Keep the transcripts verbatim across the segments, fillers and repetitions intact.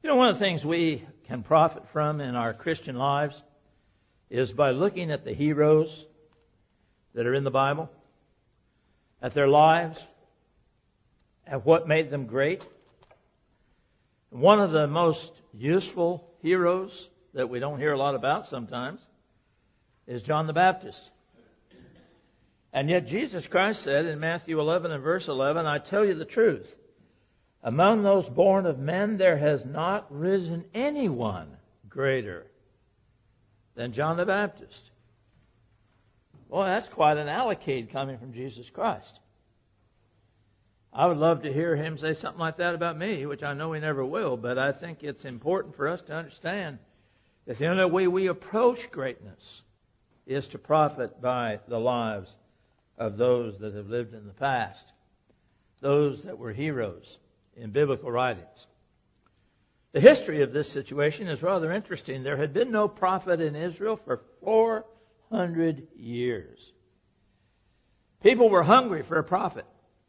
You know, one of the things we can profit from in our Christian lives is by looking at the heroes that are in the Bible, at their lives, at what made them great. One of the most useful heroes that we don't hear a lot about sometimes is John the Baptist. And yet Jesus Christ said in Matthew eleven and verse eleven, I tell you the truth, among those born of men there has not risen anyone greater than John the Baptist. Well, that's quite an allocate coming from Jesus Christ. I would love to hear him say something like that about me, which I know he never will, but I think it's important for us to understand that the only way we approach greatness is to profit by the lives of those that have lived in the past, those that were heroes in biblical writings. The history of this situation is rather interesting. There had been no prophet in Israel for four hundred years. People were hungry for a prophet.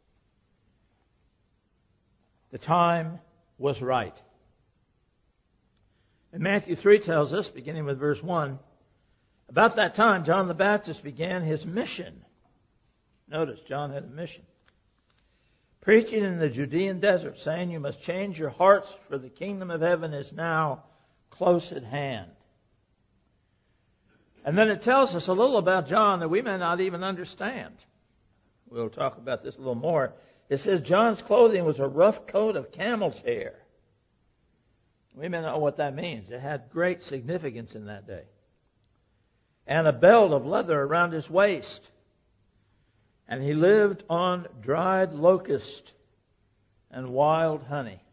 The time was right. And Matthew three tells us, beginning with verse one, about that time John the Baptist began his mission. Notice, John had a mission. Preaching in the Judean desert, saying, you must change your hearts, for the kingdom of heaven is now close at hand. And then it tells us a little about John that we may not even understand. We'll talk about this a little more. It says John's clothing was a rough coat of camel's hair. We may not know what that means. It had great significance in that day. And a belt of leather around his waist. And he lived on dried locust and wild honey.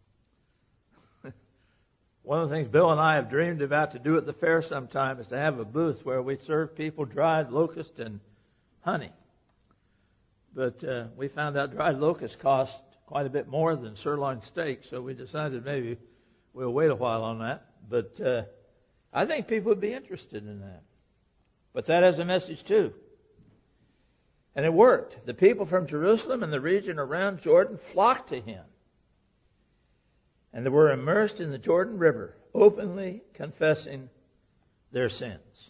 One of the things Bill and I have dreamed about to do at the fair sometime is to have a booth where we serve people dried locust and honey. But uh, we found out dried locust cost quite a bit more than sirloin steak, so we decided maybe we'll wait a while on that. But uh, I think people would be interested in that. But that has a message too. And it worked. The people from Jerusalem and the region around Jordan flocked to him. And they were immersed in the Jordan River, openly confessing their sins.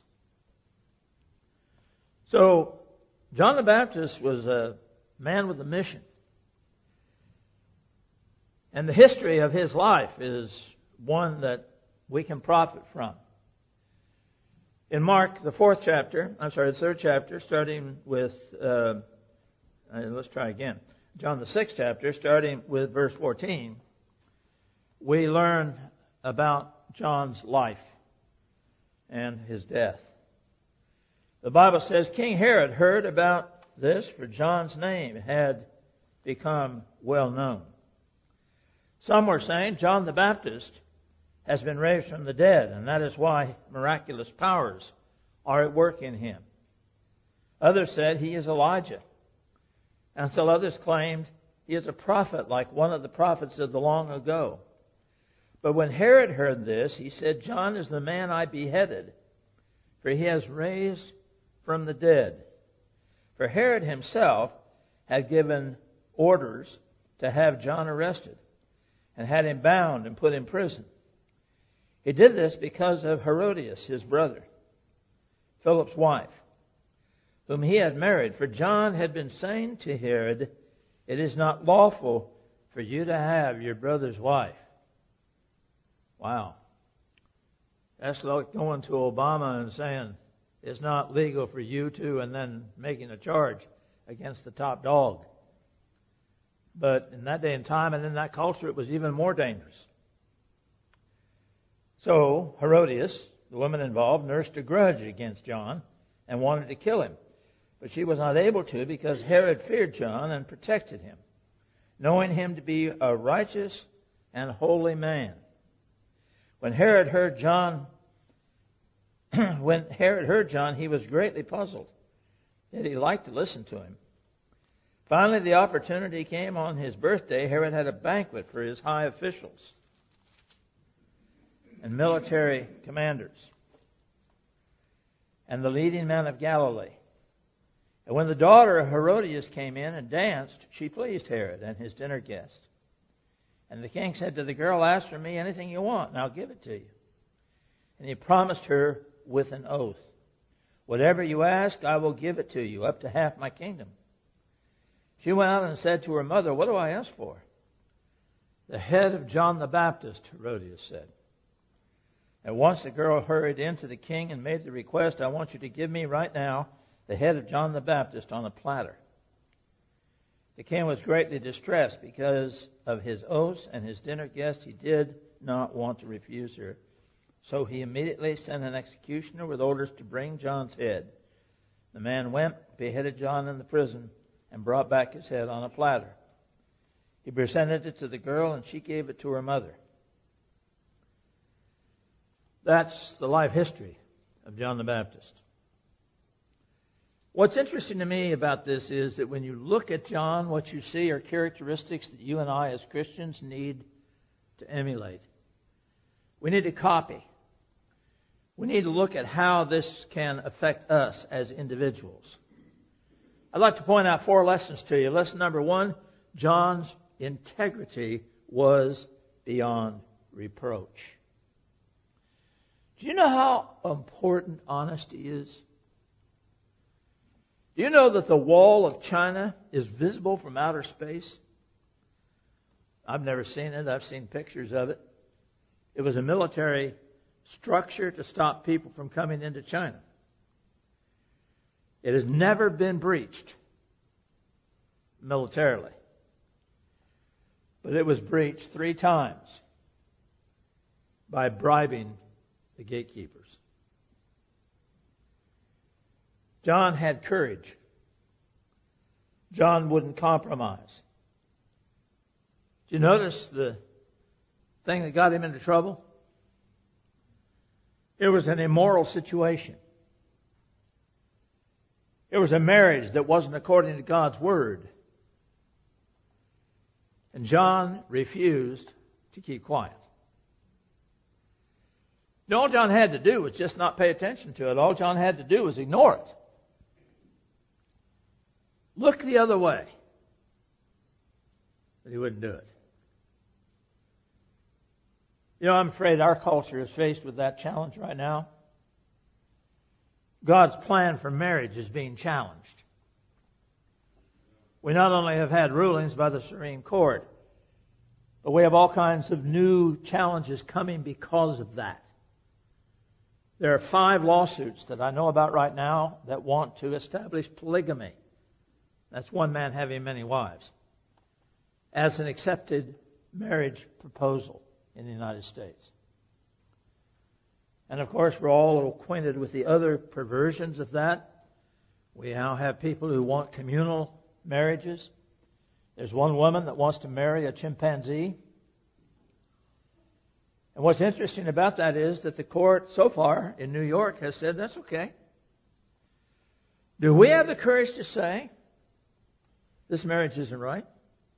So, John the Baptist was a man with a mission. And the history of his life is one that we can profit from. In Mark, the fourth chapter, I'm sorry, the third chapter, starting with, uh, let's try again. John the sixth chapter, starting with verse fourteen, we learn about John's life and his death. The Bible says King Herod heard about this, for John's name had become well known. Some were saying John the Baptist has been raised from the dead, and that is why miraculous powers are at work in him. Others said he is Elijah. And still others claimed he is a prophet, like one of the prophets of the long ago. But when Herod heard this, he said, John is the man I beheaded, for he has raised from the dead. For Herod himself had given orders to have John arrested, and had him bound and put in prison. He did this because of Herodias, his brother, Philip's wife, whom he had married. For John had been saying to Herod, it is not lawful for you to have your brother's wife. Wow. That's like going to Obama and saying it's not legal for you to, and then making a charge against the top dog. But in that day and time and in that culture, it was even more dangerous. So Herodias, the woman involved, nursed a grudge against John and wanted to kill him. But she was not able to because Herod feared John and protected him, knowing him to be a righteous and holy man. When Herod heard John, when Herod heard John, he was greatly puzzled, yet he liked to listen to him. Finally, the opportunity came on his birthday. Herod had a banquet for his high officials and military commanders and the leading men of Galilee. And when the daughter of Herodias came in and danced, she pleased Herod and his dinner guests. And the king said to the girl, ask for me anything you want, and I'll give it to you. And he promised her with an oath, whatever you ask, I will give it to you, up to half my kingdom. She went out and said to her mother, what do I ask for? The head of John the Baptist, Herodias said. At once the girl hurried in to the king and made the request, I want you to give me right now the head of John the Baptist on a platter. The king was greatly distressed because of his oaths and his dinner guest. He did not want to refuse her. So he immediately sent an executioner with orders to bring John's head. The man went, beheaded John in the prison, and brought back his head on a platter. He presented it to the girl, and she gave it to her mother. That's the life history of John the Baptist. What's interesting to me about this is that when you look at John, what you see are characteristics that you and I as Christians need to emulate. We need to copy. We need to look at how this can affect us as individuals. I'd like to point out four lessons to you. Lesson number one, John's integrity was beyond reproach. Do you know how important honesty is? Do you know that the wall of China is visible from outer space? I've never seen it. I've seen pictures of it. It was a military structure to stop people from coming into China. It has never been breached militarily. But it was breached three times by bribing the gatekeepers. John had courage. John wouldn't compromise. Do you notice the thing that got him into trouble? It was an immoral situation. It was a marriage that wasn't according to God's word. And John refused to keep quiet. And all John had to do was just not pay attention to it. All John had to do was ignore it. Look the other way. But he wouldn't do it. You know, I'm afraid our culture is faced with that challenge right now. God's plan for marriage is being challenged. We not only have had rulings by the Supreme Court, but we have all kinds of new challenges coming because of that. There are five lawsuits that I know about right now that want to establish polygamy. That's one man having many wives, as an accepted marriage proposal in the United States. And of course, we're all acquainted with the other perversions of that. We now have people who want communal marriages. There's one woman that wants to marry a chimpanzee. And what's interesting about that is that the court so far in New York has said that's okay. Do we have the courage to say this marriage isn't right?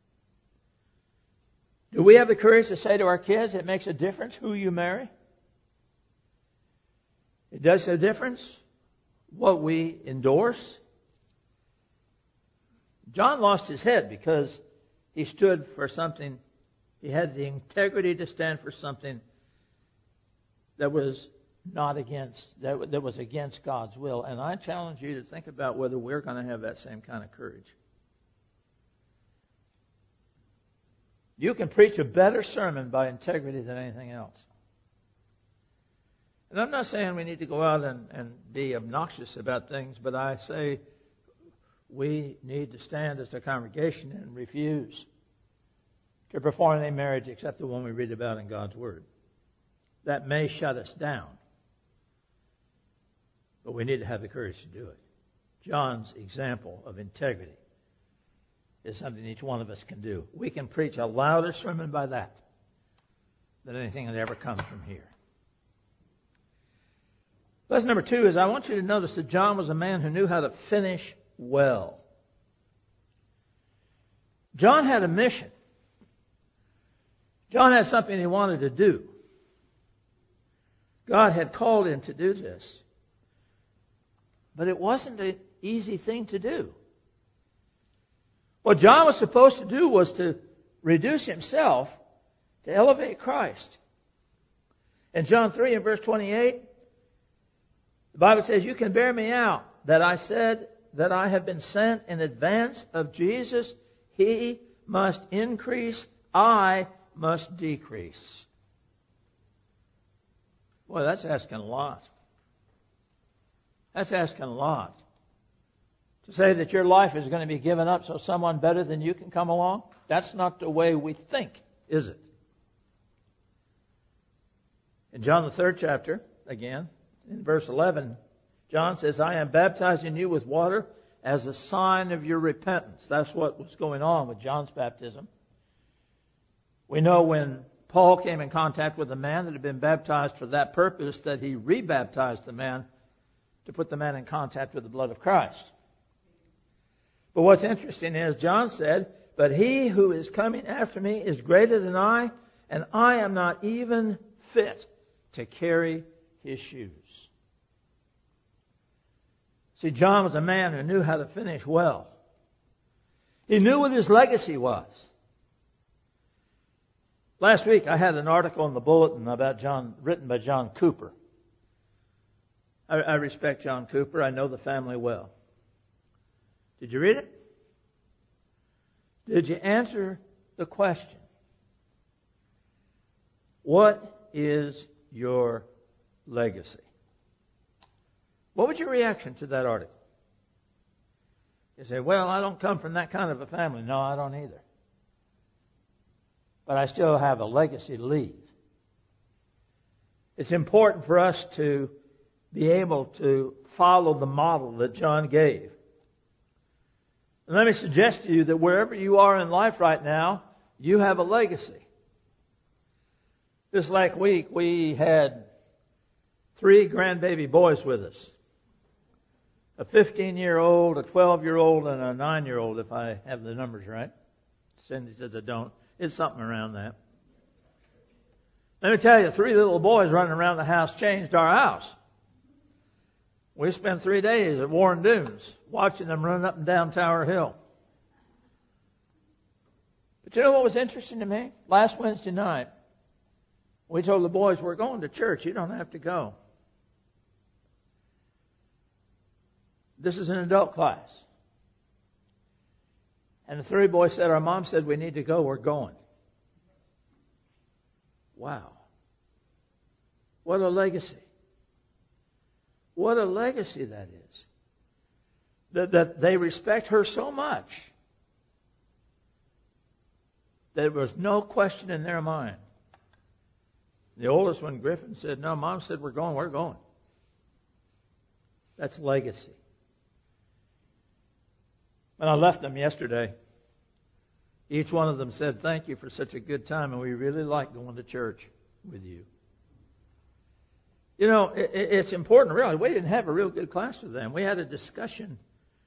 Do we have the courage to say to our kids it makes a difference who you marry? It does a difference what we endorse. John lost his head because he stood for something. He had the integrity to stand for something that was not against, that, that was against God's will. And I challenge you to think about whether we're going to have that same kind of courage. You can preach a better sermon by integrity than anything else. And I'm not saying we need to go out and, and be obnoxious about things, but I say we need to stand as a congregation and refuse to perform any marriage except the one we read about in God's Word. That may shut us down, but we need to have the courage to do it. John's example of integrity is something each one of us can do. We can preach a louder sermon by that than anything that ever comes from here. Lesson number two is I want you to notice that John was a man who knew how to finish well. John had a mission. John had something he wanted to do. God had called him to do this. But it wasn't an easy thing to do. What John was supposed to do was to reduce himself to elevate Christ. In John three and verse twenty-eight, the Bible says, you can bear me out, that I said that I have been sent in advance of Jesus. He must increase, I must decrease. Boy, that's asking a lot. That's asking a lot. To say that your life is going to be given up so someone better than you can come along, that's not the way we think, is it? In John the third chapter, again, in verse eleven, John says, I am baptizing you with water as a sign of your repentance. That's what was going on with John's baptism. We know when Paul came in contact with a man that had been baptized for that purpose, that he rebaptized the man to put the man in contact with the blood of Christ. But what's interesting is John said, but he who is coming after me is greater than I, and I am not even fit to carry his shoes. See, John was a man who knew how to finish well. He knew what his legacy was. Last week I had an article in the bulletin about John, written by John Cooper. I, I respect John Cooper. I know the family well. Did you read it? Did you answer the question? What is your legacy? What was your reaction to that article? You say, well, I don't come from that kind of a family. No, I don't either. But I still have a legacy to leave. It's important for us to be able to follow the model that John gave. And let me suggest to you that wherever you are in life right now, you have a legacy. This last week, we had three grandbaby boys with us. A fifteen-year-old, a twelve-year-old, and a nine-year-old, if I have the numbers right. Cindy says I don't. It's something around that. Let me tell you, three little boys running around the house changed our house. We spent three days at Warren Dunes watching them run up and down Tower Hill. But you know what was interesting to me? Last Wednesday night, we told the boys, we're going to church. You don't have to go. This is an adult class. And the three boys said, our mom said we need to go. We're going. Wow. What a legacy. What a legacy that is. That, that they respect her so much that there was no question in their mind. The oldest one, Griffin, said, no, Mom said we're going, we're going. That's legacy. When I left them yesterday, each one of them said, thank you for such a good time, and we really like going to church with you. You know, it, it's important, really. We didn't have a real good class with them. We had a discussion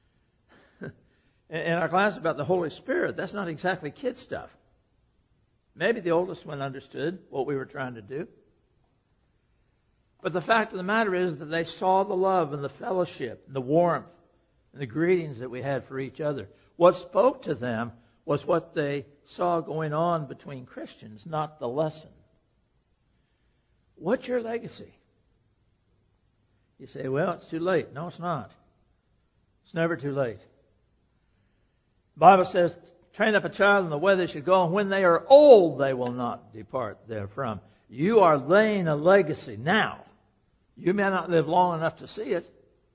in our class about the Holy Spirit. That's not exactly kid stuff. Maybe the oldest one understood what we were trying to do. But the fact of the matter is that they saw the love and the fellowship and the warmth and the greetings that we had for each other. What spoke to them was what they saw going on between Christians, not the lesson. What's your legacy? You say, well, it's too late. No, it's not. It's never too late. The Bible says, train up a child in the way they should go, and when they are old, they will not depart therefrom. You are laying a legacy now. You may not live long enough to see it,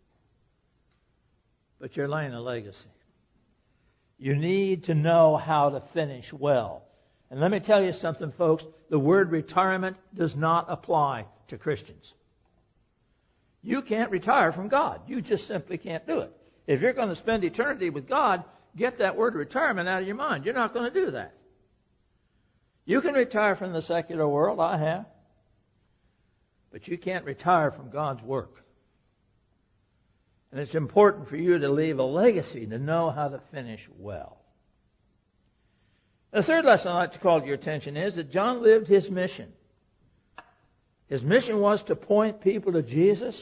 but you're laying a legacy. You need to know how to finish well. And let me tell you something, folks. The word retirement does not apply to Christians. You can't retire from God. You just simply can't do it. If you're going to spend eternity with God, get that word retirement out of your mind. You're not going to do that. You can retire from the secular world. I have. But you can't retire from God's work. And it's important for you to leave a legacy, to know how to finish well. The third lesson I'd like to call to your attention is that John lived his mission. His mission was to point people to Jesus.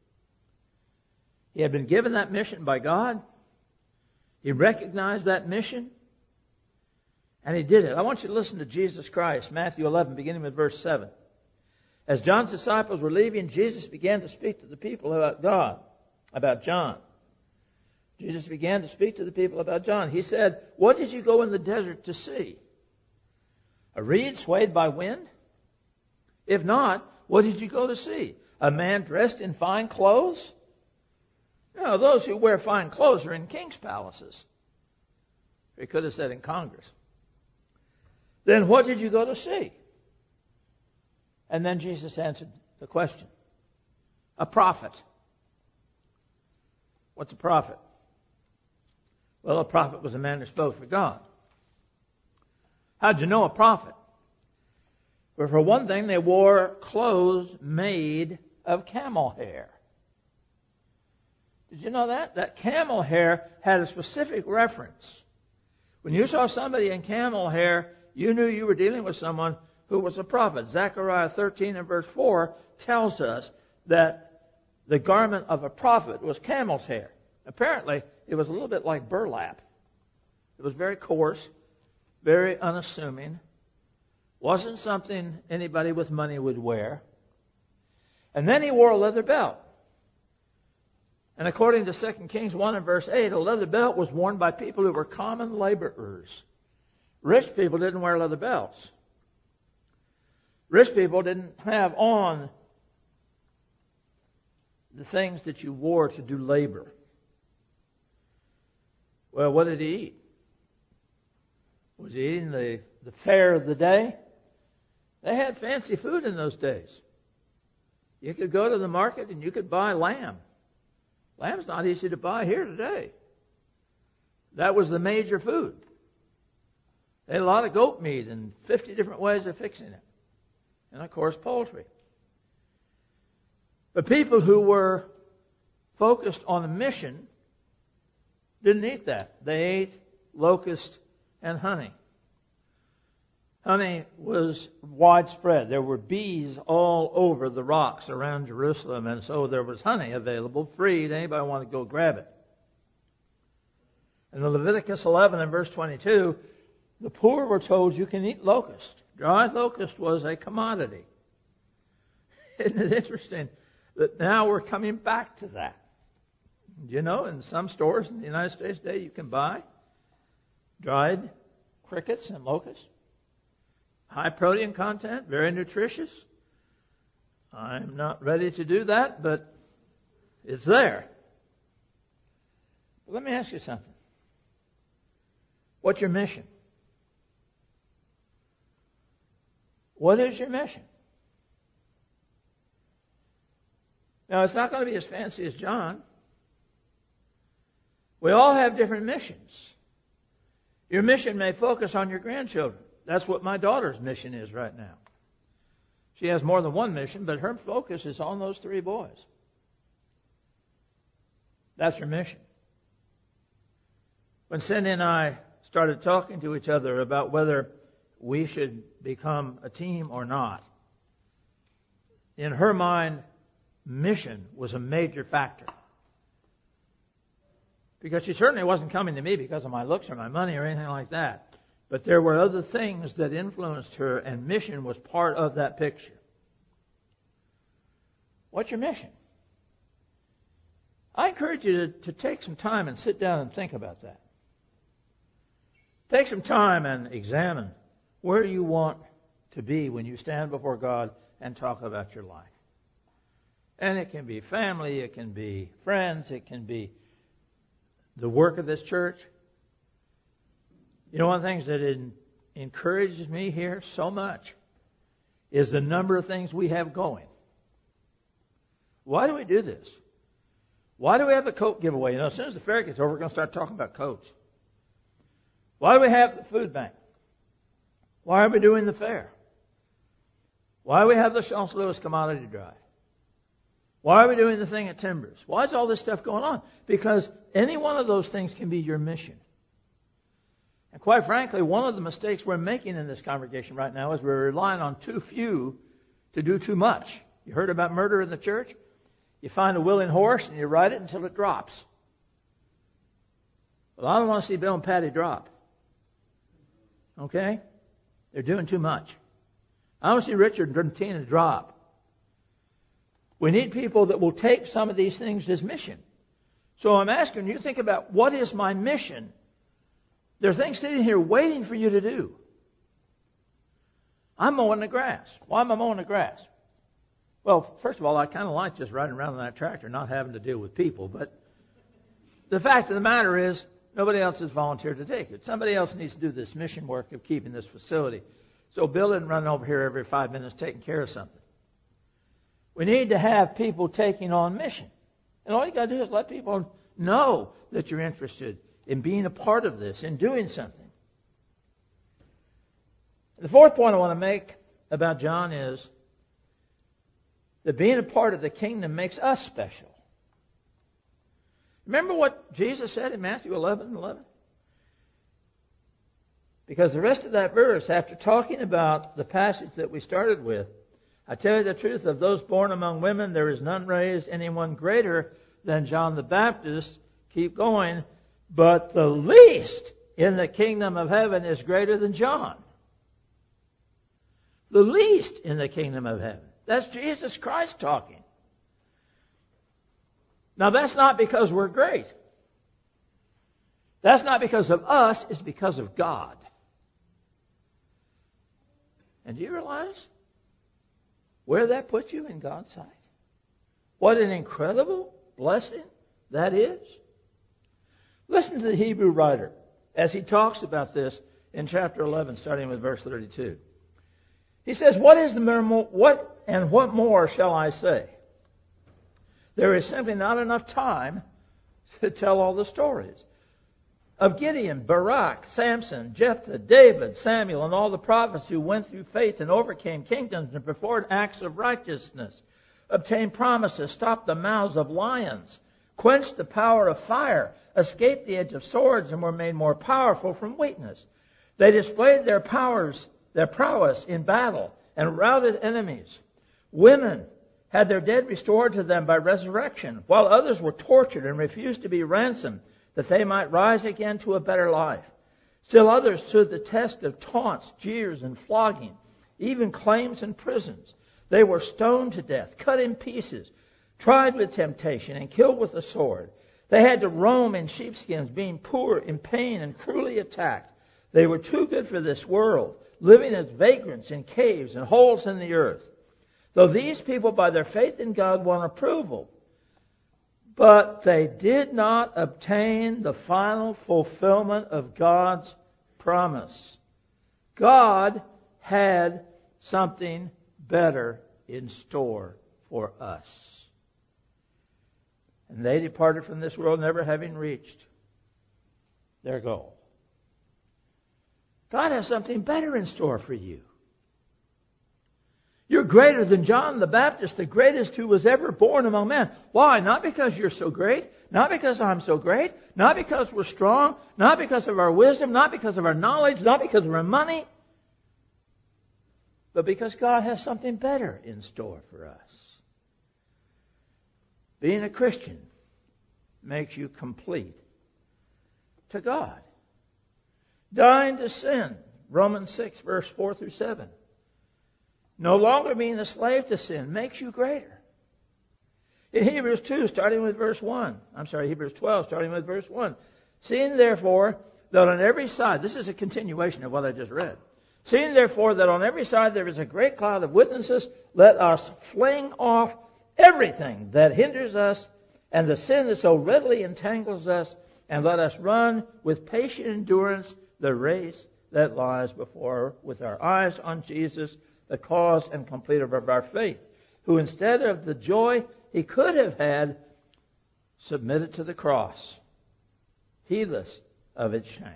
He had been given that mission by God. He recognized that mission. And he did it. I want you to listen to Jesus Christ, Matthew eleven, beginning with verse seven. As John's disciples were leaving, Jesus began to speak to the people about God, about John. Jesus began to speak to the people about John. He said, "What did you go in the desert to see? A reed swayed by wind? If not, what did you go to see? A man dressed in fine clothes? No, those who wear fine clothes are in king's palaces." He could have said in Congress. "Then what did you go to see?" And then Jesus answered the question. "A prophet." What's a prophet? Well, a prophet was a man who spoke for God. How'd you know a prophet? Well, for one thing, they wore clothes made of camel hair. Did you know that? That camel hair had a specific reference. When you saw somebody in camel hair, you knew you were dealing with someone who was a prophet. Zechariah thirteen and verse four tells us that the garment of a prophet was camel's hair. Apparently, it was a little bit like burlap. It was very coarse, very unassuming. Wasn't something anybody with money would wear. And then he wore a leather belt. And according to Second Kings one and verse eight, a leather belt was worn by people who were common laborers. Rich people didn't wear leather belts. Rich people didn't have on the things that you wore to do labor. Well, what did he eat? Was he eating the, the fare of the day? They had fancy food in those days. You could go to the market and you could buy lamb. Lamb's not easy to buy here today. That was the major food. They had a lot of goat meat and fifty different ways of fixing it. And, of course, poultry. But people who were focused on a mission didn't eat that. They ate locust and honey. Honey was widespread. There were bees all over the rocks around Jerusalem, and so there was honey available, free to anybody who wanted to go grab it. In Leviticus eleven and verse twenty-two, the poor were told you can eat locust. Dried locust was a commodity. Isn't it interesting that now we're coming back to that? You know, in some stores in the United States today, you can buy dried crickets and locusts. High protein content, very nutritious. I'm not ready to do that, but it's there. But let me ask you something. What's your mission? What is your mission? Now, it's not going to be as fancy as John. We all have different missions. Your mission may focus on your grandchildren. That's what my daughter's mission is right now. She has more than one mission, but her focus is on those three boys. That's her mission. When Cindy and I started talking to each other about whether we should become a team or not, in her mind, mission was a major factor. Because she certainly wasn't coming to me because of my looks or my money or anything like that. But there were other things that influenced her, and mission was part of that picture. What's your mission? I encourage you to, to take some time and sit down and think about that. Take some time and examine where you want to be when you stand before God and talk about your life. And it can be family, it can be friends, it can be the work of this church. You know, one of the things that in, encourages me here so much is the number of things we have going. Why do we do this? Why do we have a coat giveaway? You know, as soon as the fair gets over, we're going to start talking about coats. Why do we have the food bank? Why are we doing the fair? Why do we have the Charles Lewis commodity drive? Why are we doing the thing at Timbers? Why is all this stuff going on? Because any one of those things can be your mission. And quite frankly, one of the mistakes we're making in this congregation right now is we're relying on too few to do too much. You heard about murder in the church? You find a willing horse and you ride it until it drops. Well, I don't want to see Bill and Patty drop. Okay? They're doing too much. I don't see Richard and Tina drop. We need people that will take some of these things as mission. So I'm asking you, think about, what is my mission? There are things sitting here waiting for you to do. I'm mowing the grass. Why am I mowing the grass? Well, first of all, I kind of like just riding around on that tractor, not having to deal with people. But the fact of the matter is, nobody else has volunteered to take it. Somebody else needs to do this mission work of keeping this facility. So Bill isn't running over here every five minutes taking care of something. We need to have people taking on mission. And all you got to do is let people know that you're interested in being a part of this, in doing something. The fourth point I want to make about John is that being a part of the kingdom makes us special. Remember what Jesus said in Matthew eleven eleven? Because the rest of that verse, after talking about the passage that we started with, I tell you the truth, of those born among women, there is none raised anyone greater than John the Baptist. Keep going. But the least in the kingdom of heaven is greater than John. The least in the kingdom of heaven. That's Jesus Christ talking. Now that's not because we're great. That's not because of us. It's because of God. And do you realize where that puts you in God's sight? What an incredible blessing that is. Listen to the Hebrew writer as he talks about this in chapter eleven, starting with verse thirty-two. He says, What is the more, what and what more shall I say? There is simply not enough time to tell all the stories of Gideon, Barak, Samson, Jephthah, David, Samuel, and all the prophets who went through faith and overcame kingdoms and performed acts of righteousness, obtained promises, stopped the mouths of lions, quenched the power of fire, escaped the edge of swords, and were made more powerful from weakness. They displayed their powers, their prowess in battle, and routed enemies. Women had their dead restored to them by resurrection, while others were tortured and refused to be ransomed, that they might rise again to a better life. Still others stood the test of taunts, jeers, and flogging, even claims and prisons. They were stoned to death, cut in pieces, tried with temptation, and killed with the sword. They had to roam in sheepskins, being poor, in pain, and cruelly attacked. They were too good for this world, living as vagrants in caves and holes in the earth. Though these people, by their faith in God, won approval, but they did not obtain the final fulfillment of God's promise. God had something better in store for us. And they departed from this world never having reached their goal. God has something better in store for you. You're greater than John the Baptist, the greatest who was ever born among men. Why? Not because you're so great, not because I'm so great, not because we're strong, not because of our wisdom, not because of our knowledge, not because of our money, but because God has something better in store for us. Being a Christian makes you complete to God. Dying to sin, Romans six, verse four through seven. No longer being a slave to sin makes you greater. In Hebrews two, starting with verse one. I'm sorry, Hebrews twelve, starting with verse one. Seeing therefore that on every side, this is a continuation of what I just read. Seeing therefore that on every side there is a great cloud of witnesses, let us fling off everything that hinders us and the sin that so readily entangles us, and let us run with patient endurance the race that lies before, with our eyes on Jesus, the cause and completer of our faith, who instead of the joy he could have had, submitted to the cross, heedless of its shame.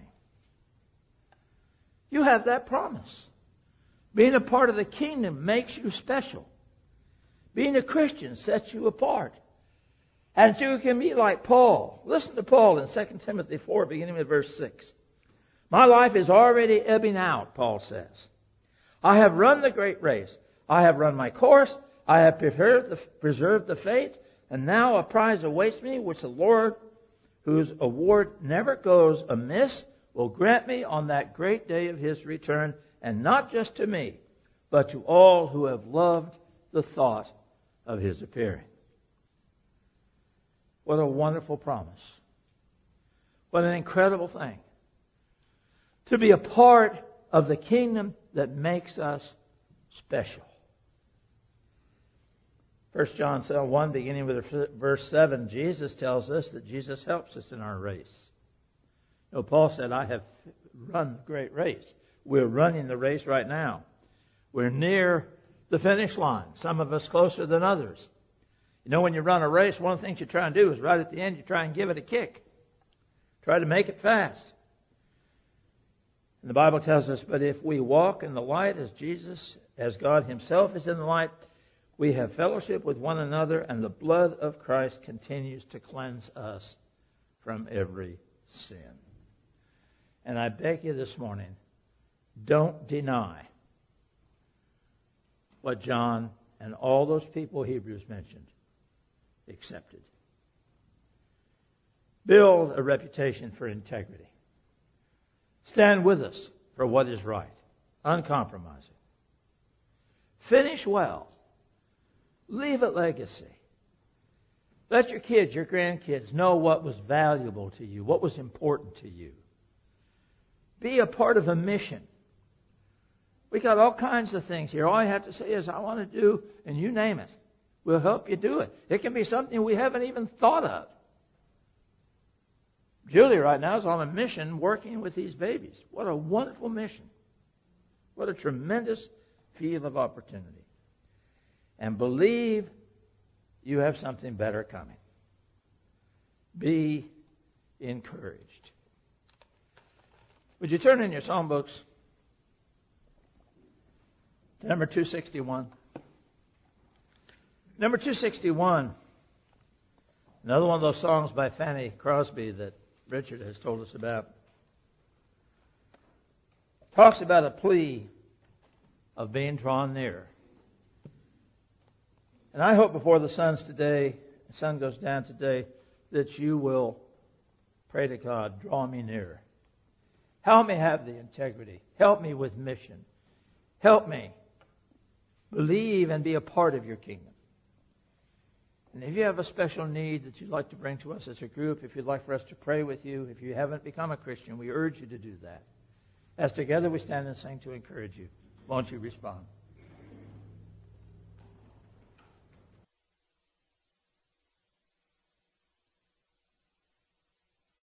You have that promise. Being a part of the kingdom makes you special. Being a Christian sets you apart. And you can be like Paul. Listen to Paul in Second Timothy four, beginning with verse six. My life is already ebbing out, Paul says. I have run the great race. I have run my course. I have preserved the, preserved the faith. And now a prize awaits me, which the Lord, whose award never goes amiss, will grant me on that great day of his return, and not just to me, but to all who have loved the thought of his appearing. What a wonderful promise. What an incredible thing. To be a part of the kingdom that makes us special. First John one, beginning with verse seven, Jesus tells us that Jesus helps us in our race. You know, Paul said, I have run the great race. We're running the race right now. We're near the finish line, some of us closer than others. You know, when you run a race, one of the things you try and do is right at the end, you try and give it a kick. Try to make it fast. And the Bible tells us, but if we walk in the light as Jesus, as God himself is in the light, we have fellowship with one another, and the blood of Christ continues to cleanse us from every sin. And I beg you this morning, don't deny what John and all those people Hebrews mentioned accepted. Build a reputation for integrity. Stand with us for what is right, uncompromising. Finish well. Leave a legacy. Let your kids, your grandkids know what was valuable to you, what was important to you. Be a part of a mission. We got all kinds of things here. All you have to say is, I want to do, and you name it. We'll help you do it. It can be something we haven't even thought of. Julie right now is on a mission working with these babies. What a wonderful mission. What a tremendous field of opportunity. And believe you have something better coming. Be encouraged. Would you turn in your psalm books to number two sixty-one? Number two sixty-one, another one of those songs by Fanny Crosby that Richard has told us about, talks about a plea of being drawn near. And I hope before the sun's today, the sun goes down today, that you will pray to God, draw me near. Help me have the integrity. Help me with mission. Help me believe and be a part of your kingdom. And if you have a special need that you'd like to bring to us as a group, if you'd like for us to pray with you, if you haven't become a Christian, we urge you to do that. As together we stand and sing to encourage you, won't you respond?